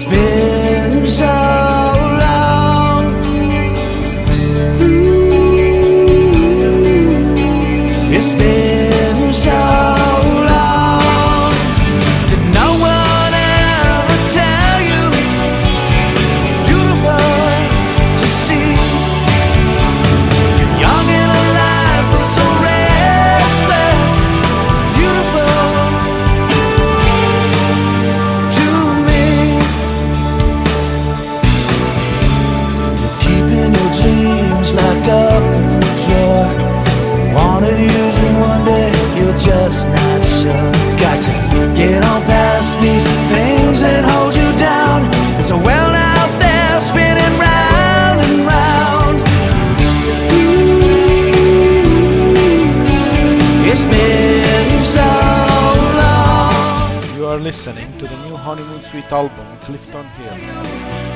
It's been so long. It's been so long. Did no one ever tell you beautiful to see? You're young and alive, but so restless. Beautiful to me. Keeping your dreams locked up in a drawer. Wanna use them one day, you're just not sure. Got to get on past these things that hold you down. There's a world out there spinning round and round. It's been so long. You are listening to the new Honeymoon Suite album, Clifton Hill.